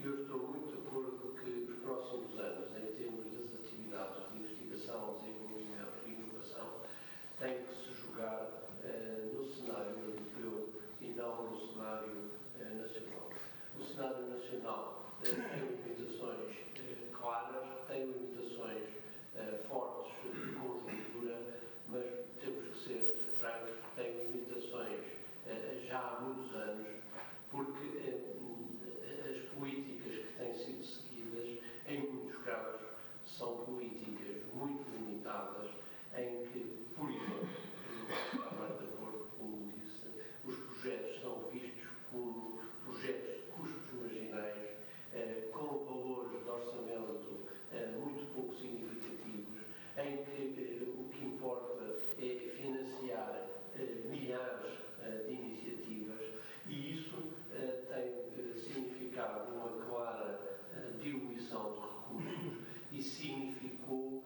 eu estou muito de acordo que os próximos anos, em termos das atividades de investigação, desenvolvimento e inovação, têm que se jogar no cenário europeu e não no cenário nacional. O cenário nacional tem limitações claras, tem limitações fortes de conjuntura, mas temos que ser francos, tem limitações já há muitos anos, porque as políticas que têm sido seguidas, em muitos casos, são políticas muito limitadas, em que, por exemplo, está mais de acordo, como disse, os projetos são vistos como projetos de custos marginais, com valores de orçamento muito pouco significativos, em que o que importa é financiar milhares de iniciativas, e isso tem significado uma clara diluição de recursos e significou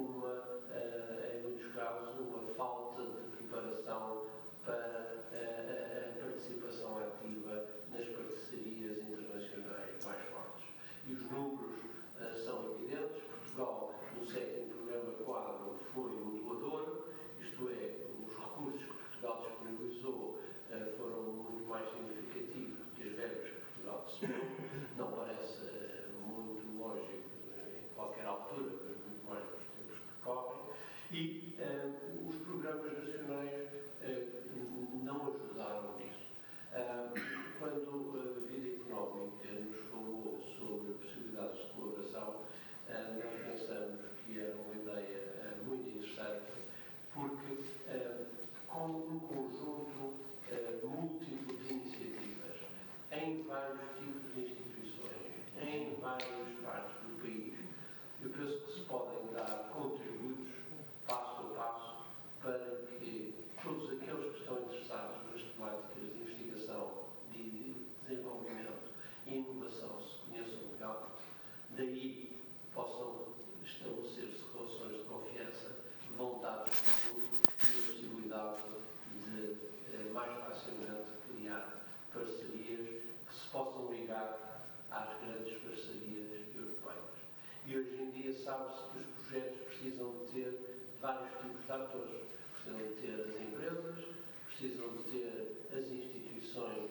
em muitos casos, uma falta de preparação para a participação ativa nas parcerias internacionais mais fortes. E os números são evidentes. Portugal, no 7º Programa Quadro, foi um doador, isto é, os recursos que Portugal disponibilizou foram muito mais significativos do que as verbas que Portugal recebeu. Não parece muito lógico em qualquer altura, mas muito mais nos tempos que correm. E os programas nacionais não ajudaram nisso. Quando a vida económica nos falou sobre possibilidades de colaboração, nós pensamos que era uma ideia muito interessante, porque com um conjunto múltiplo de iniciativas em vários tipos de instituições, em várias partes do país, eu penso que se podem dar contributos passo a passo para que todos aqueles que estão interessados nas temáticas de investigação, de desenvolvimento e inovação se conheçam melhor, daí possam estabelecer-se relações de confiança, vontade de futuro e a possibilidade de mais facilmente criar parcerias que se possam ligar às grandes parcerias europeias. E hoje em dia sabe-se que os projetos precisam de ter vários tipos de atores. Precisam de ter as empresas, precisam de ter as instituições